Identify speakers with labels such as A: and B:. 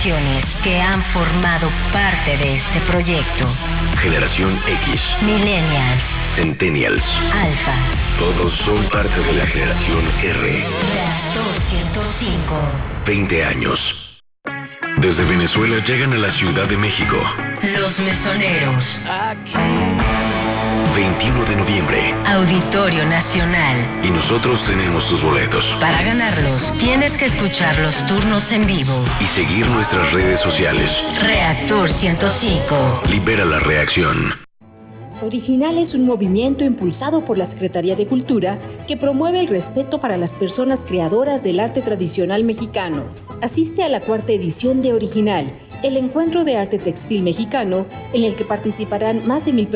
A: generaciones que han formado parte de este proyecto.
B: Generación X,
A: Millennials,
B: Centennials,
A: Alpha.
B: todos son parte de la generación R.
A: Reactor 105.
B: 20 años. Desde Venezuela llegan a la Ciudad de México.
A: Los Mesoneros.
B: 21 de noviembre.
A: Auditorio Nacional.
B: Y nosotros tenemos tus boletos.
A: Para ganarlos, tienes que escuchar los turnos en vivo.
B: Y seguir nuestras redes sociales.
A: Reactor 105.
B: Libera la reacción.
C: Original es un movimiento impulsado por la Secretaría de Cultura que promueve el respeto para las personas creadoras del arte tradicional mexicano. Asiste a la 4ª edición de Original, el encuentro de arte textil mexicano, en el que participarán más de 1000